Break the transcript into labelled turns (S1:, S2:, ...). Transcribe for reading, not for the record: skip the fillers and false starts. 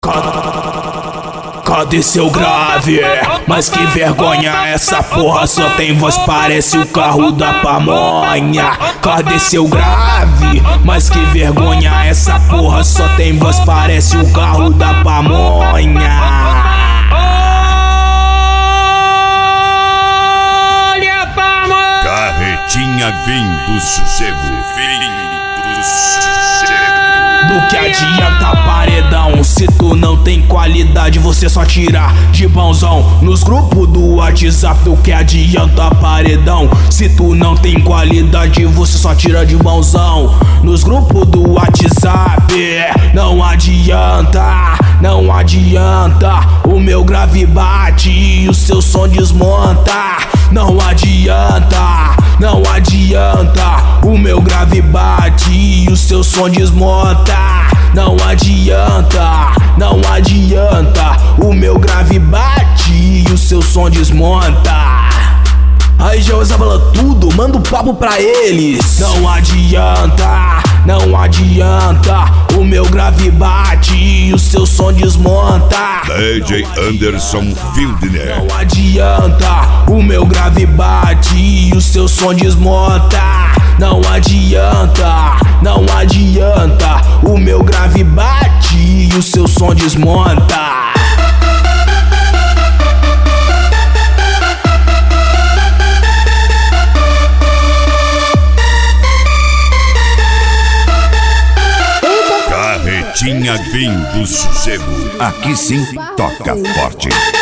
S1: Cadê seu grave? Mas que vergonha, essa porra só tem voz, parece o carro da pamonha. Cadê seu grave? Mas que vergonha, essa porra só tem voz, parece o carro da pamonha.
S2: Olha a pamonha!
S3: Carretinha vindo sossego, vindo sossego.
S1: Do que adianta paredão se tu não tem qualidade, você só tira de bonzão nos grupos do WhatsApp. Do que adianta paredão se tu não tem qualidade, você só tira de bonzão nos grupos do WhatsApp. Não adianta, não adianta, o meu grave bate e o seu som desmonta. Não adianta, não adianta, o meu grave bate e o seu som desmonta. Não adianta, não adianta, o meu grave bate e o seu som desmonta. Aí já usava tudo, manda um papo pra eles. Não adianta, não adianta, o meu grave bate e o seu som desmonta.
S3: DJ Anderson Wildner.
S1: Não adianta, o meu grave bate e o seu som desmonta. Não adianta, não adianta, o meu grave bate e o seu som desmonta.
S3: Carretinha vindo sossego. Aqui sim toca forte.